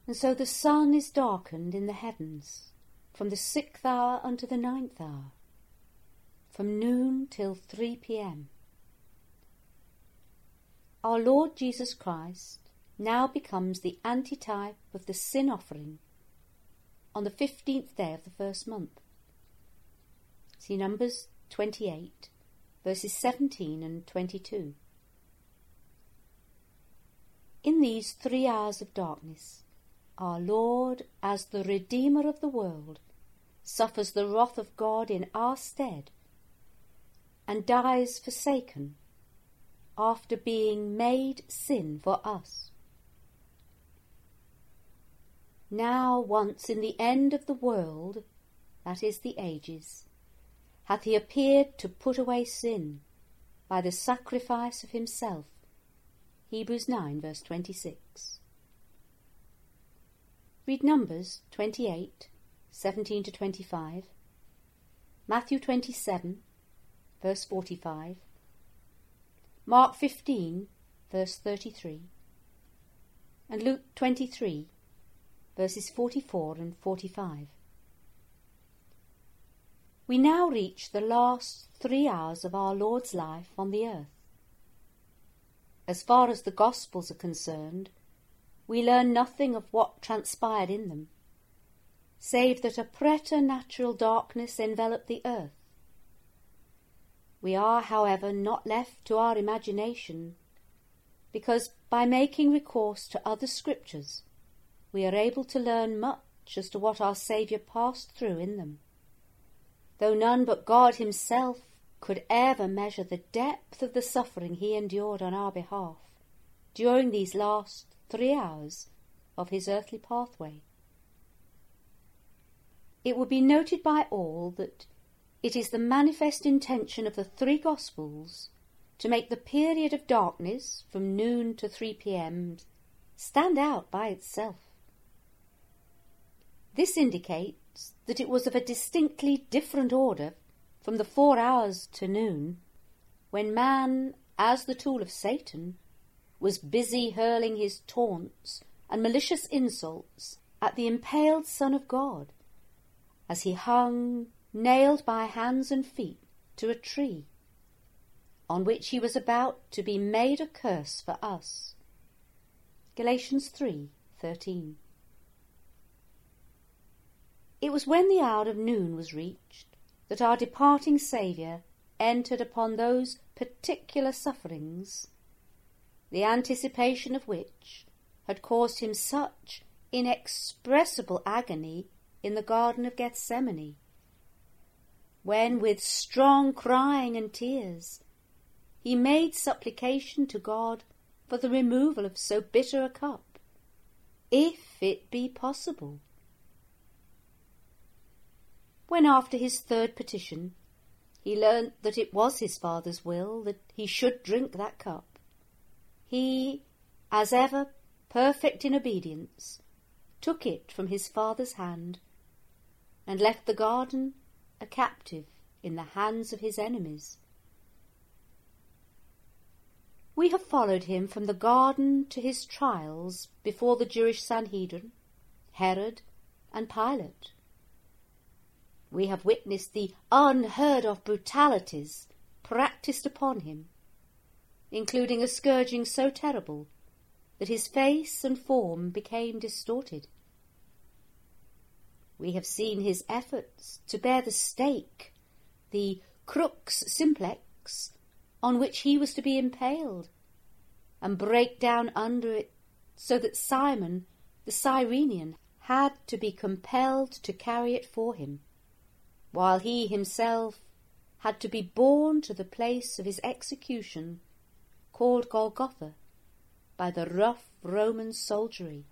And so the sun is darkened in the heavens, from the 6th hour unto the 9th hour, from noon till 3 p.m. Our Lord Jesus Christ now becomes the antitype of the sin offering on the 15th day of the first month. See Numbers 28, verses 17 and 22. In these 3 hours of darkness, our Lord, as the Redeemer of the world, suffers the wrath of God in our stead and dies forsaken after being made sin for us. Now once in the end of the world, that is the ages, hath he appeared to put away sin by the sacrifice of himself. Hebrews 9 verse 26. Read Numbers 28, 17 to 25, Matthew 27, verse 45, Mark 15, verse 33, and Luke 23, verses 44 and 45. We now reach the last 3 hours of our Lord's life on the earth. As far as the Gospels are concerned, we learn nothing of what transpired in them, save that a preternatural darkness enveloped the earth. We are, however, not left to our imagination, because by making recourse to other scriptures, we are able to learn much as to what our Saviour passed through in them, though none but God himself could ever measure the depth of the suffering he endured on our behalf during these last 3 hours of his earthly pathway. It will be noted by all that it is the manifest intention of the 3 Gospels to make the period of darkness from noon to 3 p.m. stand out by itself. This indicates that it was of a distinctly different order from the 4 hours to noon, when man, as the tool of Satan, was busy hurling his taunts and malicious insults at the impaled Son of God, as he hung, nailed by hands and feet, to a tree, on which he was about to be made a curse for us. Galatians 3:13. It was when the hour of noon was reached that our departing Saviour entered upon those particular sufferings, the anticipation of which had caused him such inexpressible agony in the Garden of Gethsemane, when with strong crying and tears he made supplication to God for the removal of so bitter a cup, if it be possible. When after his 3rd petition he learnt that it was his Father's will that he should drink that cup, he, as ever, perfect in obedience, took it from his Father's hand, and left the garden a captive in the hands of his enemies. We have followed him from the garden to his trials before the Jewish Sanhedrin, Herod, and Pilate. We have witnessed the unheard-of brutalities practised upon him, including a scourging so terrible that his face and form became distorted. We have seen his efforts to bear the stake, the crux simplex, on which he was to be impaled, and break down under it, so that Simon the Cyrenian had to be compelled to carry it for him, while he himself had to be borne to the place of his execution, called Golgotha, by the rough Roman soldiery.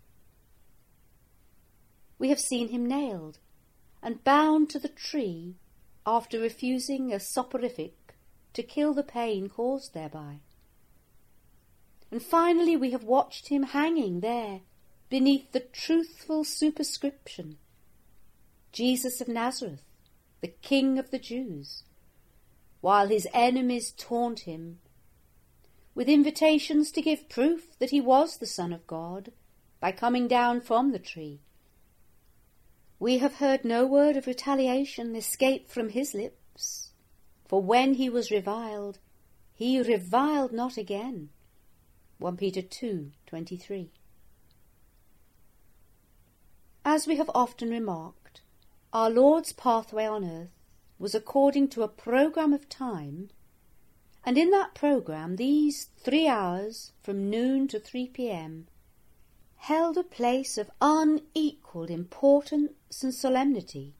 We have seen him nailed and bound to the tree after refusing a soporific to kill the pain caused thereby. And finally we have watched him hanging there beneath the truthful superscription, Jesus of Nazareth, the King of the Jews, while his enemies taunt him with invitations to give proof that he was the Son of God by coming down from the tree. We have heard no word of retaliation escape from his lips, for when he was reviled, he reviled not again. 1 Peter 2:23. As we have often remarked, our Lord's pathway on earth was according to a programme of time, and in that programme these 3 hours from noon to 3 p.m. held a place of unequalled importance and solemnity.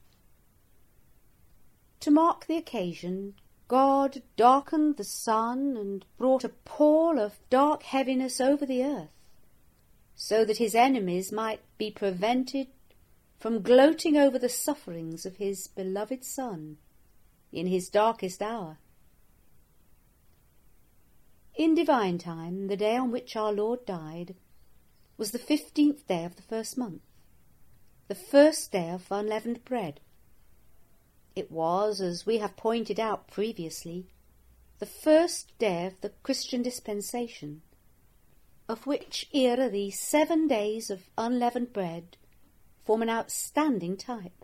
To mark the occasion, God darkened the sun and brought a pall of dark heaviness over the earth, so that his enemies might be prevented from gloating over the sufferings of his beloved Son in his darkest hour. In divine time, the day on which our Lord died was the 15th day of the first month, the first day of unleavened bread. It was, as we have pointed out previously, the first day of the Christian dispensation, of which era the 7 days of unleavened bread form an outstanding type.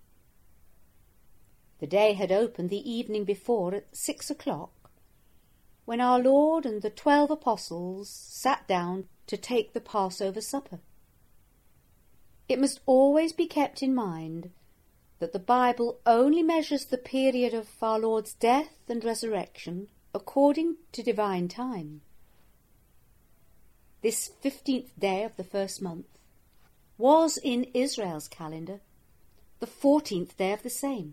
The day had opened the evening before at 6 o'clock, when our Lord and the 12 apostles sat down to take the Passover supper. It must always be kept in mind that the Bible only measures the period of our Lord's death and resurrection according to divine time. This 15th day of the first month was in Israel's calendar the 14th day of the same.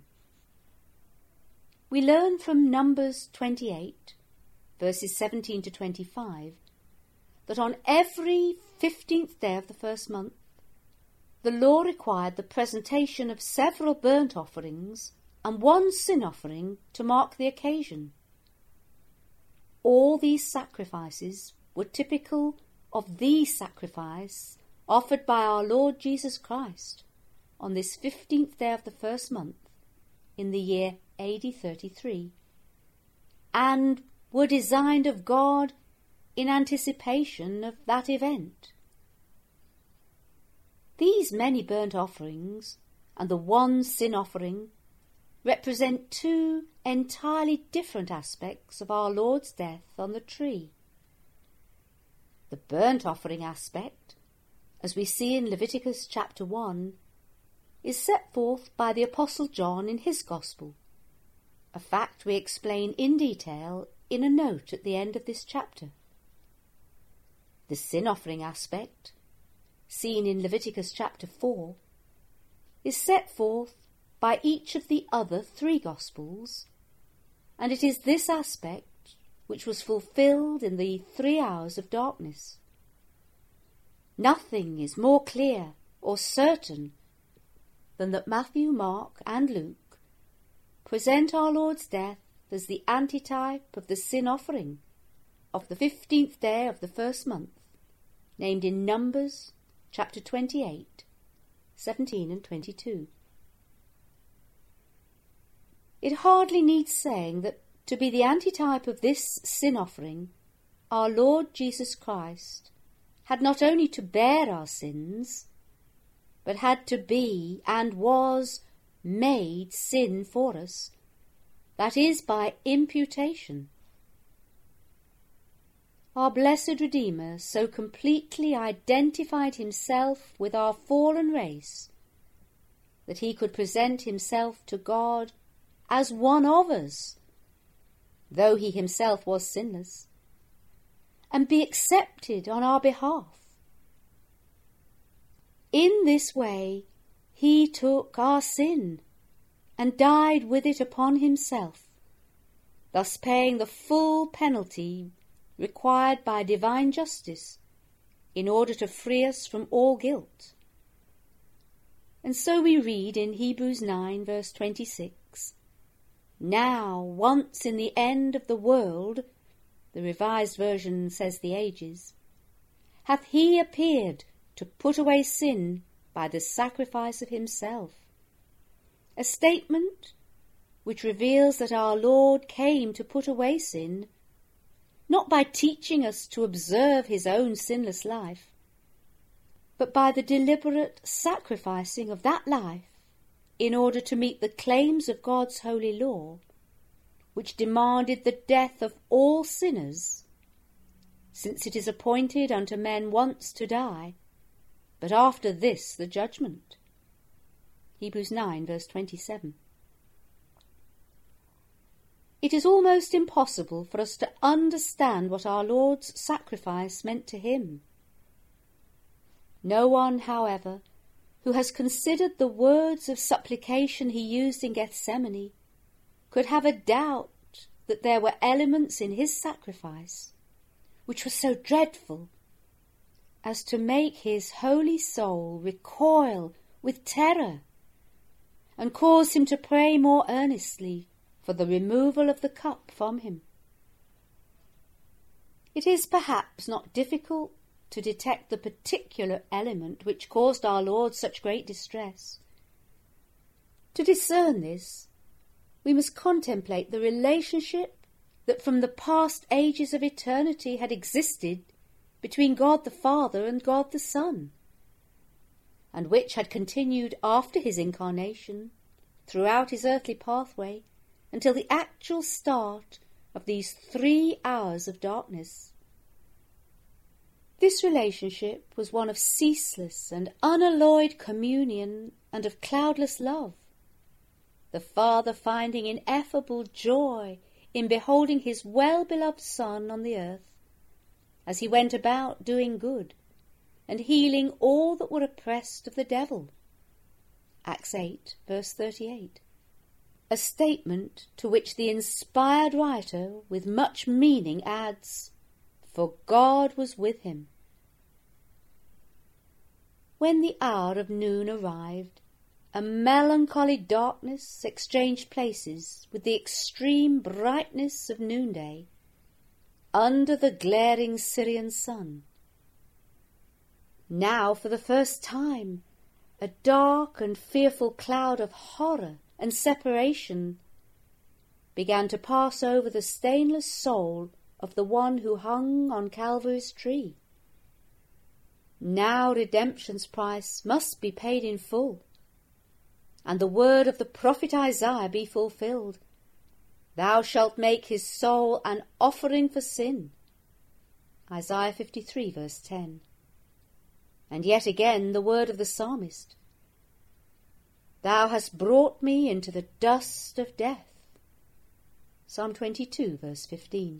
We learn from Numbers 28, verses 17 to 25, that on every 15th day of the first month the law required the presentation of several burnt offerings and one sin offering to mark the occasion. All these sacrifices were typical of the sacrifice offered by our Lord Jesus Christ on this 15th day of the first month in the year AD 33, and were designed of God in anticipation of that event. These many burnt offerings and the one sin offering represent 2 entirely different aspects of our Lord's death on the tree. The burnt offering aspect, as we see in Leviticus chapter 1, is set forth by the Apostle John in his Gospel, a fact we explain in detail in a note at the end of this chapter. The sin offering aspect, seen in Leviticus chapter 4, is set forth by each of the other 3 Gospels, and it is this aspect which was fulfilled in the 3 hours of darkness. Nothing is more clear or certain than that Matthew, Mark, and Luke present our Lord's death as the antitype of the sin offering of the 15th day of the first month, named in Numbers chapter 28, 17 and 22. It hardly needs saying that to be the antitype of this sin offering, our Lord Jesus Christ had not only to bear our sins, but had to be and was made sin for us, that is, by imputation. Our blessed Redeemer so completely identified himself with our fallen race that he could present himself to God as one of us, though he himself was sinless, and be accepted on our behalf. In this way he took our sin and died with it upon himself, thus paying the full penalty required by divine justice in order to free us from all guilt. And so we read in Hebrews 9 verse 26, "Now, once in the end of the world," the Revised Version says the ages, "hath he appeared to put away sin by the sacrifice of himself," a statement which reveals that our Lord came to put away sin, not by teaching us to observe his own sinless life, but by the deliberate sacrificing of that life in order to meet the claims of God's holy law, which demanded the death of all sinners, since it is appointed unto men once to die, but after this the judgment. Hebrews 9, verse 27. It is almost impossible for us to understand what our Lord's sacrifice meant to him. No one, however, who has considered the words of supplication he used in Gethsemane could have a doubt that there were elements in his sacrifice which were so dreadful as to make his holy soul recoil with terror and cause him to pray more earnestly for the removal of the cup from him. It is perhaps not difficult to detect the particular element which caused our Lord such great distress. To discern this, we must contemplate the relationship that from the past ages of eternity had existed between God the Father and God the Son, and which had continued after his incarnation throughout his earthly pathway until the actual start of these 3 hours of darkness. This relationship was one of ceaseless and unalloyed communion and of cloudless love, the Father finding ineffable joy in beholding his well-beloved Son on the earth, as he went about doing good and healing all that were oppressed of the devil. Acts 8, verse 38. A statement to which the inspired writer with much meaning adds, "For God was with him." When the hour of noon arrived, a melancholy darkness exchanged places with the extreme brightness of noonday, under the glaring Syrian sun. Now, for the first time, a dark and fearful cloud of horror and separation began to pass over the stainless soul of the one who hung on Calvary's tree. Now redemption's price must be paid in full, and the word of the prophet Isaiah be fulfilled. Thou shalt make his soul an offering for sin. Isaiah 53, verse 10. And yet again the word of the psalmist. Thou hast brought me into the dust of death. Psalm 22, verse 15.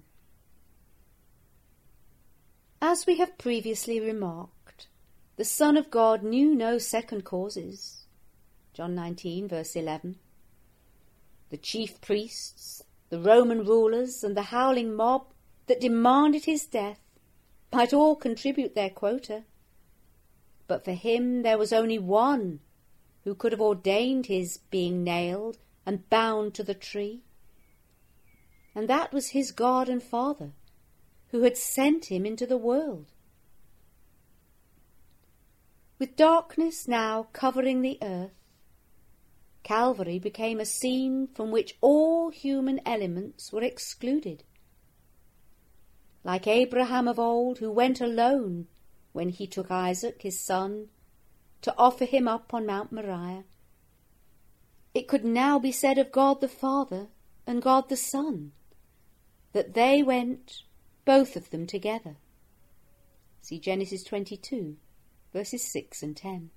As we have previously remarked, the Son of God knew no second causes. John 19, verse 11. The chief priests, the Roman rulers, and the howling mob that demanded his death might all contribute their quota, but for him there was only one who could have ordained his being nailed and bound to the tree, and that was his God and Father, who had sent him into the world. With darkness now covering the earth, Calvary became a scene from which all human elements were excluded. Like Abraham of old, who went alone when he took Isaac, his son, to offer him up on Mount Moriah, it could now be said of God the Father and God the Son that they went, both of them together. See Genesis 22, verses 6 and 10.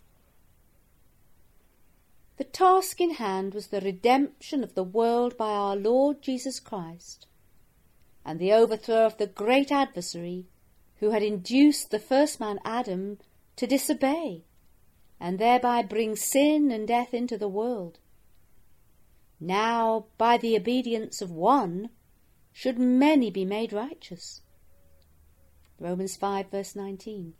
The task in hand was the redemption of the world by our Lord Jesus Christ, and the overthrow of the great adversary who had induced the first man Adam to disobey, and thereby bring sin and death into the world. Now, by the obedience of one, should many be made righteous. Romans 5, verse 19.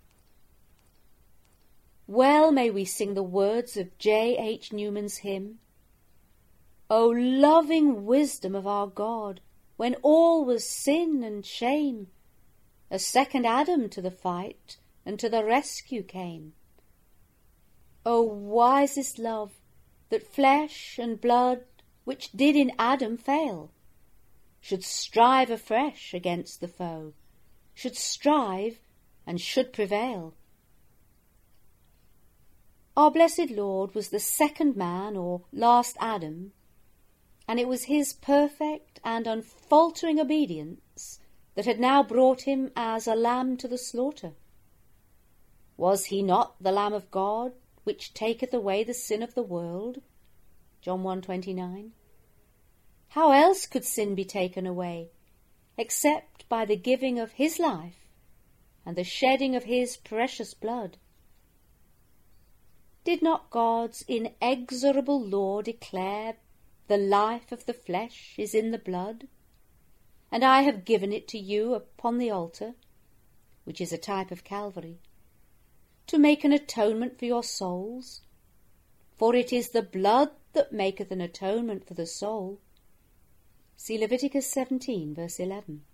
Well may we sing the words of J. H. Newman's hymn, O loving wisdom of our God, when all was sin and shame, a second Adam to the fight and to the rescue came. O wisest love, that flesh and blood, which did in Adam fail, should strive afresh against the foe, should strive and should prevail. Our blessed Lord was the second man, or last Adam, and it was his perfect and unfaltering obedience that had now brought him as a lamb to the slaughter. Was he not the Lamb of God, which taketh away the sin of the world? John 1:29. How else could sin be taken away, except by the giving of his life and the shedding of his precious blood? Did not God's inexorable law declare, the life of the flesh is in the blood, and I have given it to you upon the altar, which is a type of Calvary, to make an atonement for your souls? For it is the blood that maketh an atonement for the soul. See Leviticus 17, verse 11.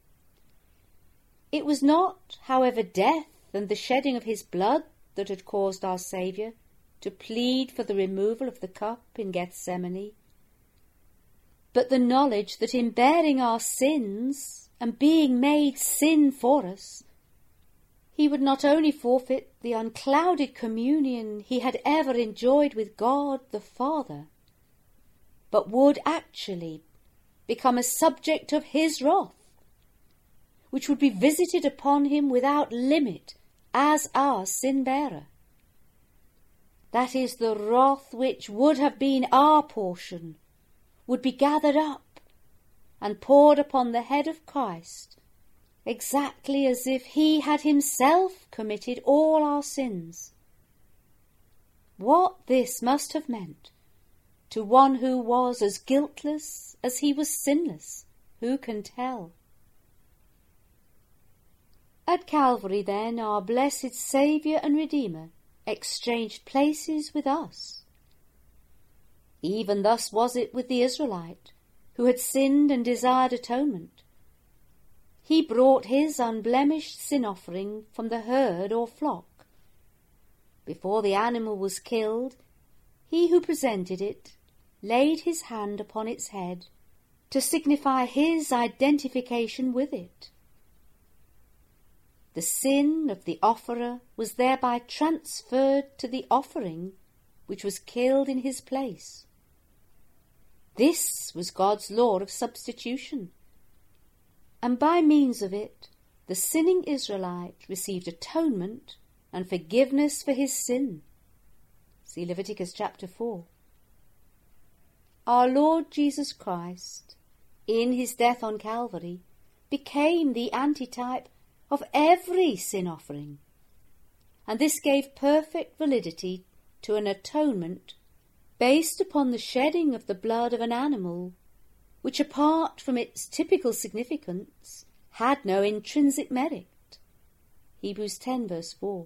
It was not, however, death and the shedding of his blood that had caused our Saviour to plead for the removal of the cup in Gethsemane, but the knowledge that in bearing our sins and being made sin for us, he would not only forfeit the unclouded communion he had ever enjoyed with God the Father, but would actually become a subject of his wrath, which would be visited upon him without limit as our sin-bearer. That is, the wrath which would have been our portion would be gathered up and poured upon the head of Christ, exactly as if he had himself committed all our sins. What this must have meant to one who was as guiltless as he was sinless, who can tell? At Calvary, then, our blessed Saviour and Redeemer exchanged places with us. Even thus was it with the Israelite, who had sinned and desired atonement. He brought his unblemished sin offering from the herd or flock. Before the animal was killed, he who presented it laid his hand upon its head to signify his identification with it. The sin of the offerer was thereby transferred to the offering which was killed in his place. This was God's law of substitution, and by means of it the sinning Israelite received atonement and forgiveness for his sin. See Leviticus chapter 4. Our Lord Jesus Christ, in his death on Calvary, became the antitype of every sin offering, and this gave perfect validity to an atonement based upon the shedding of the blood of an animal, which, apart from its typical significance, had no intrinsic merit. Hebrews 10, verse 4.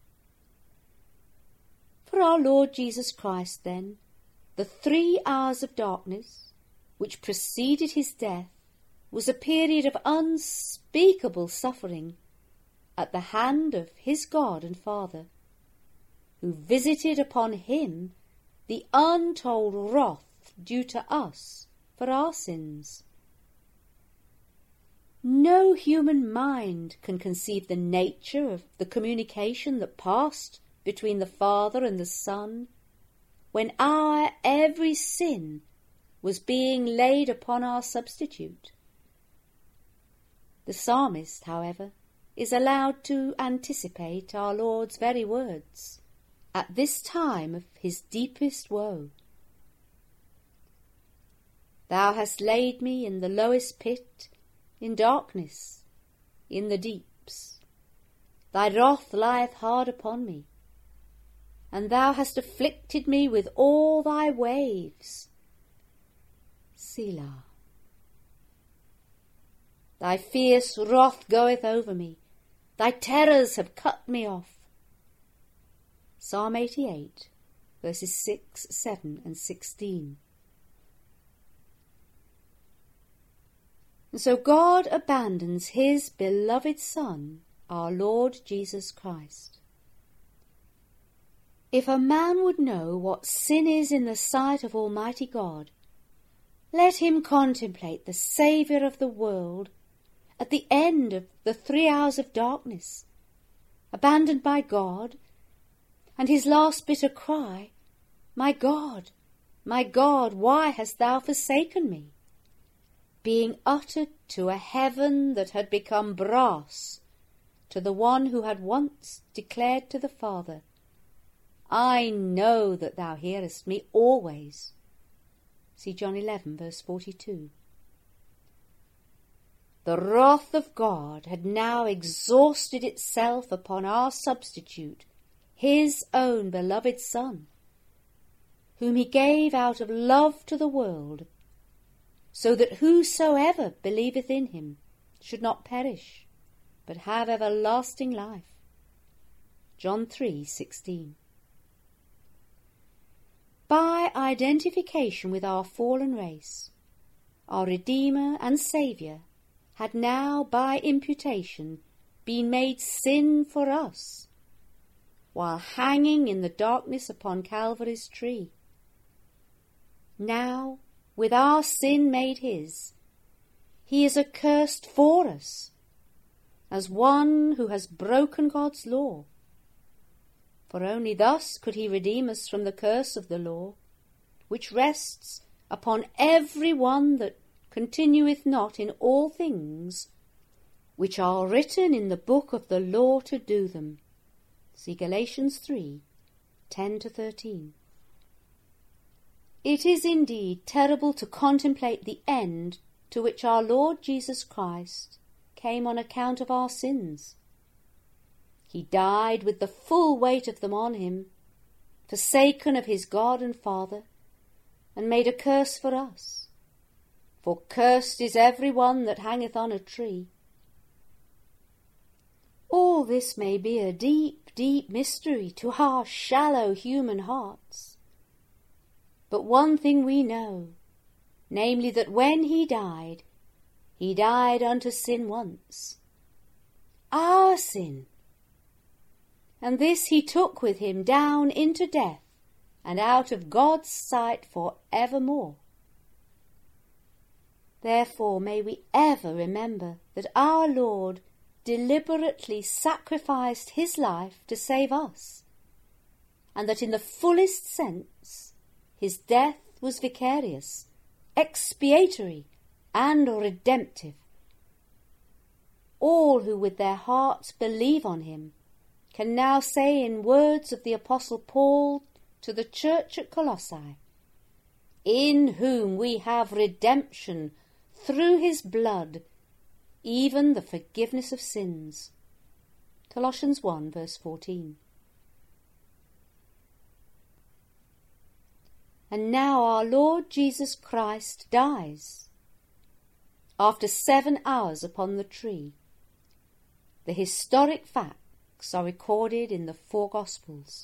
For our Lord Jesus Christ, then, the 3 hours of darkness which preceded his death was a period of unspeakable suffering at the hand of his God and Father, who visited upon him the untold wrath due to us for our sins. No human mind can conceive the nature of the communication that passed between the Father and the Son when our every sin was being laid upon our substitute. The psalmist, however, is allowed to anticipate our Lord's very words at this time of his deepest woe. Thou hast laid me in the lowest pit, in darkness, in the deeps. Thy wrath lieth hard upon me, and thou hast afflicted me with all thy waves. Selah. Thy fierce wrath goeth over me, thy terrors have cut me off. Psalm 88, verses 6, 7 and 16. And so God abandons his beloved Son, our Lord Jesus Christ. If a man would know what sin is in the sight of Almighty God, let him contemplate the Saviour of the world at the end of the 3 hours of darkness, abandoned by God, and his last bitter cry, my God, why hast thou forsaken me?" being uttered to a heaven that had become brass, to the one who had once declared to the Father, "I know that thou hearest me always." See John 11, verse 42. The wrath of God had now exhausted itself upon our substitute, his own beloved Son, whom he gave out of love to the world, so that whosoever believeth in him should not perish, but have everlasting life. John 3:16. By identification with our fallen race, our Redeemer and Saviour had now by imputation been made sin for us, while hanging in the darkness upon Calvary's tree. Now, with our sin made his, he is accursed for us, as one who has broken God's law. For only thus could he redeem us from the curse of the law, which rests upon every one that continueth not in all things which are written in the book of the law to do them. See Galatians 3:10-13. It is indeed terrible to contemplate the end to which our Lord Jesus Christ came on account of our sins. He died with the full weight of them on him, forsaken of his God and Father, and made a curse for us. For cursed is every one that hangeth on a tree. All this may be a deep, deep mystery to our shallow human hearts. But one thing we know, namely that when he died unto sin once, our sin, and this he took with him down into death and out of God's sight for evermore. Therefore may we ever remember that our Lord deliberately sacrificed his life to save us, and that in the fullest sense his death was vicarious, expiatory, and redemptive. All who with their hearts believe on him can now say in words of the Apostle Paul to the church at Colossae, "In whom we have redemption through his blood, even the forgiveness of sins." Colossians 1 verse 14. And now our Lord Jesus Christ dies. After 7 hours upon the tree, the historic facts are recorded in the 4 Gospels.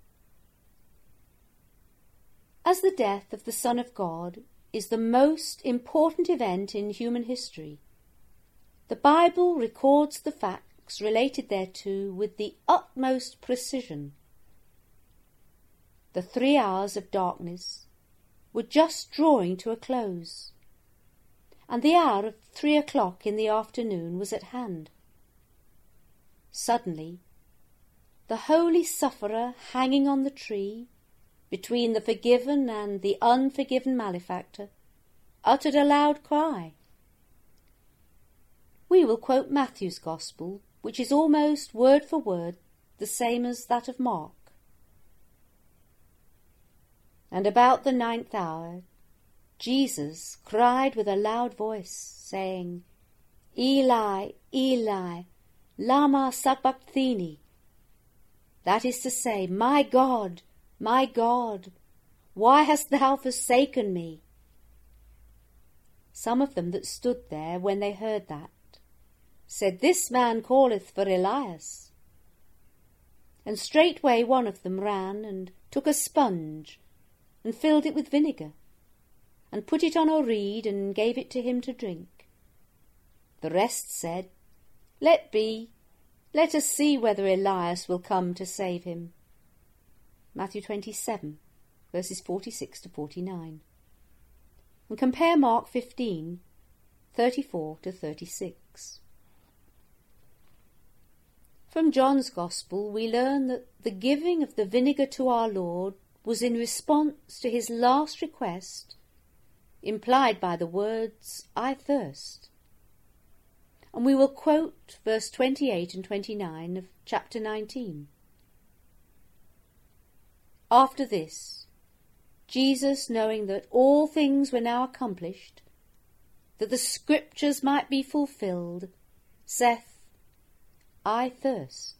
As the death of the Son of God is the most important event in human history, the Bible records the facts related thereto with the utmost precision. The 3 hours of darkness were just drawing to a close, and the hour of 3 o'clock in the afternoon was at hand. Suddenly, the holy sufferer hanging on the tree, between the forgiven and the unforgiven malefactor, uttered a loud cry. We will quote Matthew's Gospel, which is almost word for word the same as that of Mark. And about the 9th hour, Jesus cried with a loud voice, saying, Eli, Eli, lama sabachthani. That is to say, my God, why hast thou forsaken me? Some of them that stood there, when they heard that, said, This man calleth for Elias. And straightway one of them ran and took a sponge and filled it with vinegar, and put it on a reed and gave it to him to drink. The rest said, Let be, let us see whether Elias will come to save him. Matthew 27, verses 46-49. And compare Mark 15, 34-36. From John's Gospel we learn that the giving of the vinegar to our Lord was in response to his last request, implied by the words, "I thirst." And we will quote verse 28 and 29 of chapter 19. After this, Jesus, knowing that all things were now accomplished, that the Scriptures might be fulfilled, saith, "I thirst."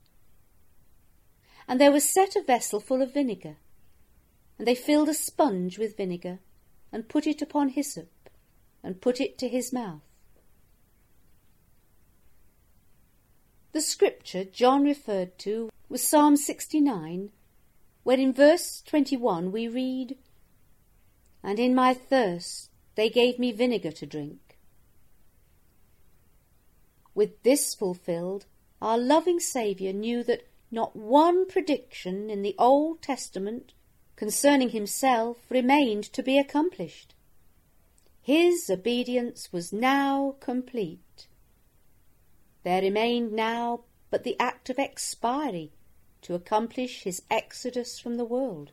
And there was set a vessel full of vinegar, and they filled a sponge with vinegar, and put it upon hyssop, and put it to his mouth. The scripture John referred to was Psalm 69, where in verse 21 we read, "And in my thirst they gave me vinegar to drink." With this fulfilled, our loving Saviour knew that not one prediction in the Old Testament concerning himself remained to be accomplished. His obedience was now complete. There remained now but the act of expiry to accomplish his exodus from the world.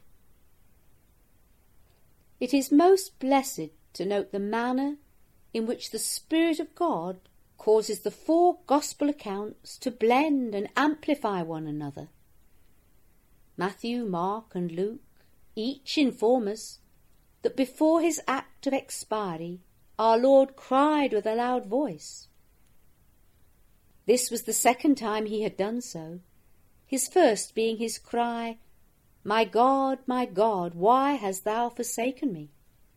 It is most blessed to note the manner in which the Spirit of God causes the four Gospel accounts to blend and amplify one another. Matthew, Mark, and Luke each inform us that before his act of expiry our Lord cried with a loud voice. This was the second time he had done so, his first being his cry, my God, why hast thou forsaken me?"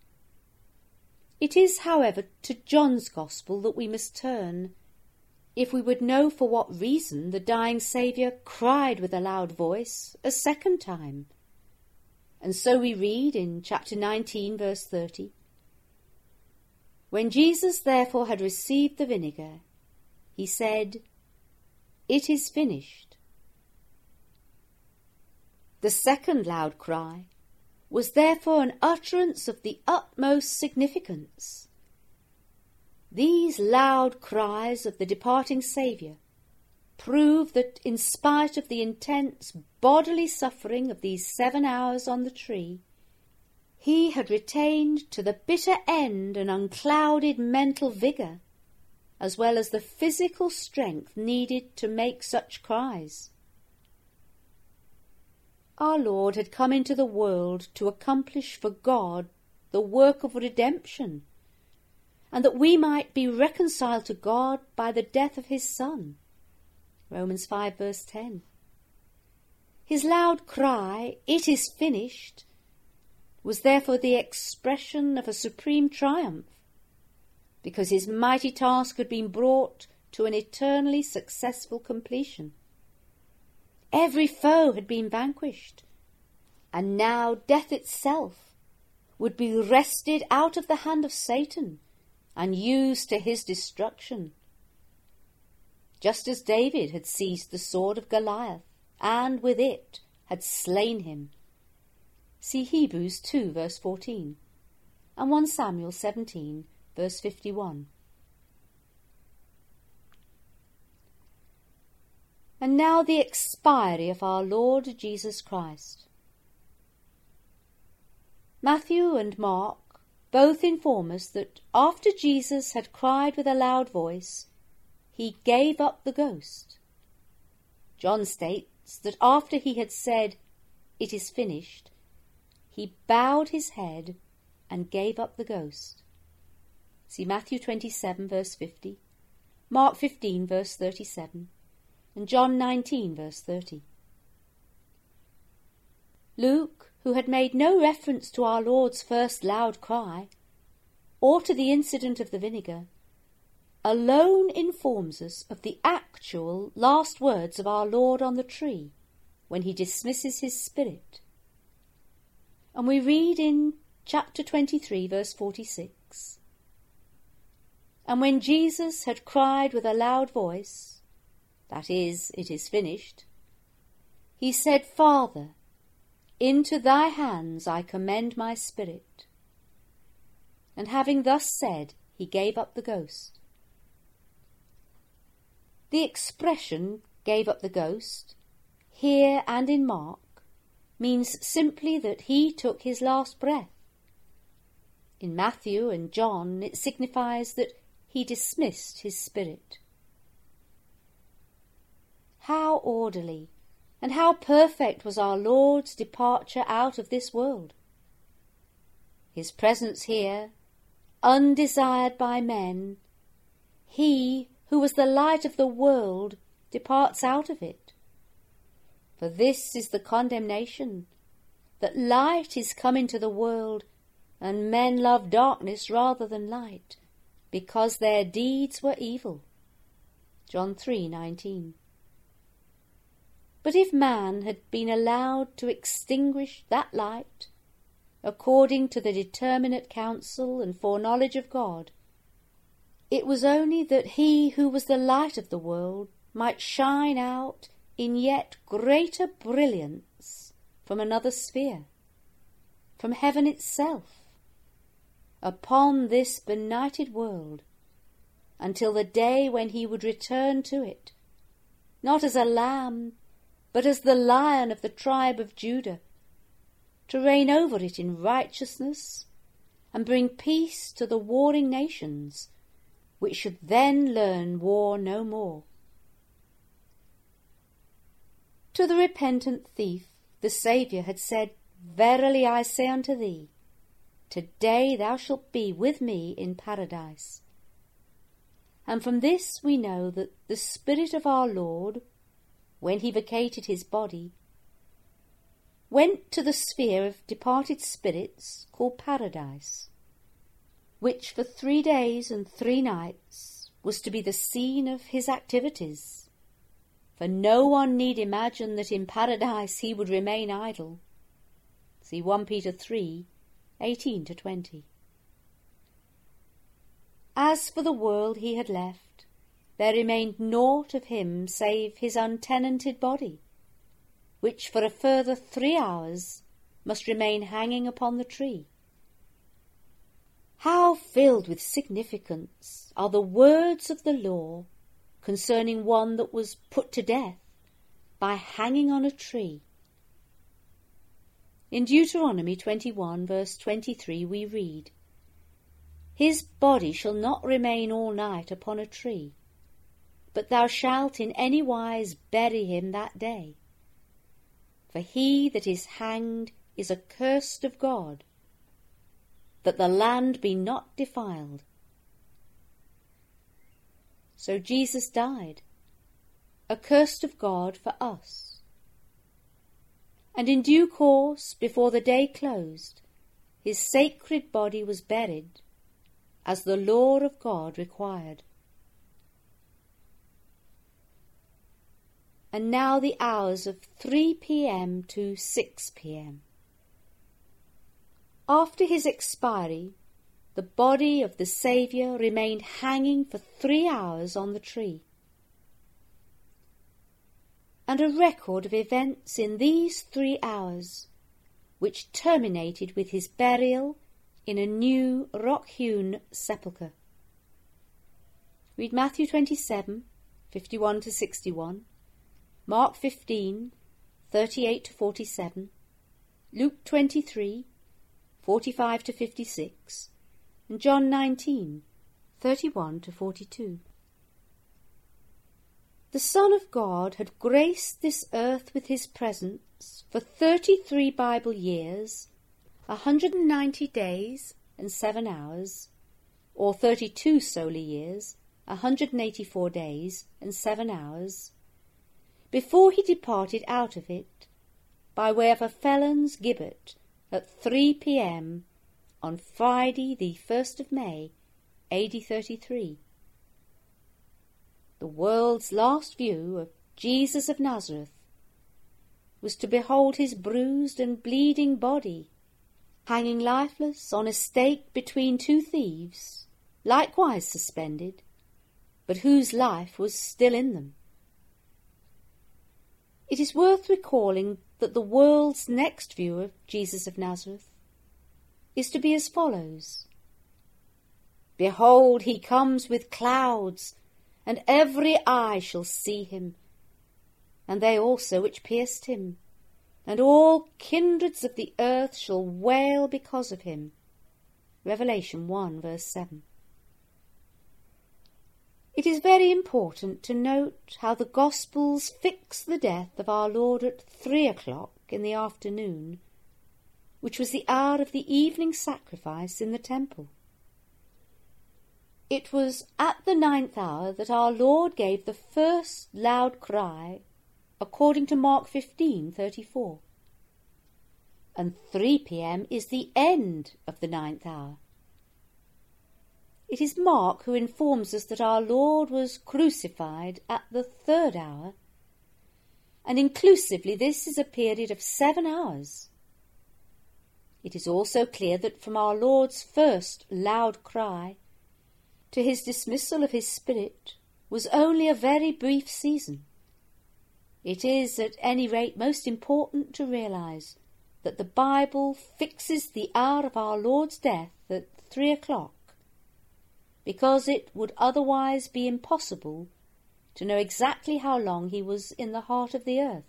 It is, however, to John's Gospel that we must turn, if we would know for what reason the dying Saviour cried with a loud voice a second time. And so we read in chapter 19, verse 30, "When Jesus therefore had received the vinegar, he said, It is finished." The second loud cry was therefore an utterance of the utmost significance. These loud cries of the departing Saviour prove that in spite of the intense bodily suffering of these 7 hours on the tree, he had retained to the bitter end an unclouded mental vigour, as well as the physical strength needed to make such cries. Our Lord had come into the world to accomplish for God the work of redemption, and that we might be reconciled to God by the death of his Son. Romans 5, verse 10. His loud cry, "It is finished," was therefore the expression of a supreme triumph, because his mighty task had been brought to an eternally successful completion. Every foe had been vanquished, and now death itself would be wrested out of the hand of Satan and used to his destruction. Just as David had seized the sword of Goliath, and with it had slain him. See Hebrews 2, verse 14, and 1 Samuel 17, verse 51. And now the expiry of our Lord Jesus Christ. Matthew and Mark both inform us that after Jesus had cried with a loud voice, he gave up the ghost. John states that after he had said, "It is finished," he bowed his head and gave up the ghost. See Matthew 27, verse 50, Mark 15, verse 37, and John 19, verse 30. Luke, who had made no reference to our Lord's first loud cry, or to the incident of the vinegar, alone informs us of the actual last words of our Lord on the tree when he dismisses his spirit. And we read in chapter 23, verse 46, "And when Jesus had cried with a loud voice, that is, it is finished, he said, Father, into thy hands I commend my spirit. And having thus said, he gave up the ghost." The expression gave up the ghost, here and in Mark, means simply that he took his last breath. In Matthew and John it signifies that he dismissed his spirit. How orderly and how perfect was our Lord's departure out of this world. His presence here, undesired by men, he who was the light of the world departs out of it. For this is the condemnation, that light is come into the world, and men love darkness rather than light, because their deeds were evil. John 3:19. But if man had been allowed to extinguish that light, according to the determinate counsel and foreknowledge of God, it was only that he who was the light of the world might shine out in yet greater brilliance from another sphere, from heaven itself, upon this benighted world, until the day when he would return to it, not as a lamb, but as the Lion of the tribe of Judah, to reign over it in righteousness and bring peace to the warring nations, which should then learn war no more. To the repentant thief the Saviour had said, "Verily I say unto thee, today thou shalt be with me in paradise." And from this we know that the Spirit of our Lord, when he vacated his body, went to the sphere of departed spirits called paradise, which for 3 days and 3 nights was to be the scene of his activities. For no one need imagine that in paradise he would remain idle. See 1 Peter 3:18-20. As for the world he had left, there remained naught of him save his untenanted body, which for a further 3 hours must remain hanging upon the tree. How filled with significance are the words of the law concerning one that was put to death by hanging on a tree. In Deuteronomy 21 verse 23 we read, "His body shall not remain all night upon a tree, but thou shalt in any wise bury him that day. For he that is hanged is accursed of God, that the land be not defiled." So Jesus died, accursed of God for us. And in due course, before the day closed, his sacred body was buried, as the law of God required. And now the hours of 3 p.m. to 6 p.m. After his expiry, the body of the Saviour remained hanging for 3 hours on the tree. And a record of events in these 3 hours, which terminated with his burial in a new rock-hewn sepulchre. Read Matthew 27:51-61, Mark 15:38-47, Luke 23:45-56, and John 19:31-42. The Son of God had graced this earth with his presence for 33 Bible years, 190 days and 7 hours, or 32 solar years, 184 days and 7 hours, before he departed out of it, by way of a felon's gibbet at 3 p.m. on Friday the 1st of May, AD 33. The world's last view of Jesus of Nazareth was to behold his bruised and bleeding body, hanging lifeless on a stake between 2 thieves, likewise suspended, but whose life was still in them. It is worth recalling that the world's next view of Jesus of Nazareth is to be as follows: "Behold, he comes with clouds, and every eye shall see him, and they also which pierced him, and all kindreds of the earth shall wail because of him. Revelation 1 verse 7. It is very important to note how the Gospels fix the death of our Lord at 3 o'clock in the afternoon, which was the hour of the evening sacrifice in the temple. It was at the 9th hour that our Lord gave the first loud cry, according to Mark 15:34. And 3 p.m. is the end of the 9th hour. It is Mark who informs us that our Lord was crucified at the 3rd hour, and inclusively this is a period of 7 hours. It is also clear that from our Lord's first loud cry to his dismissal of his spirit was only a very brief season. It is at any rate most important to realise that the Bible fixes the hour of our Lord's death at 3 o'clock, because it would otherwise be impossible to know exactly how long he was in the heart of the earth.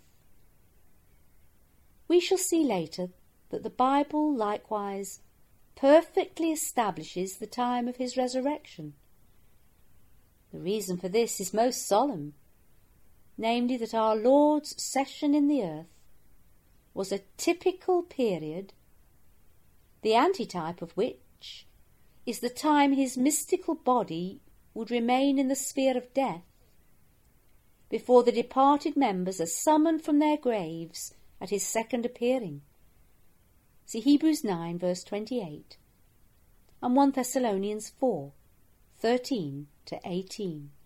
We shall see later that the Bible likewise perfectly establishes the time of his resurrection. The reason for this is most solemn, namely that our Lord's session in the earth was a typical period, the antitype of which is the time his mystical body would remain in the sphere of death, before the departed members are summoned from their graves at his second appearing. See Hebrews 9 verse 28 and 1 Thessalonians 4:13 to 18.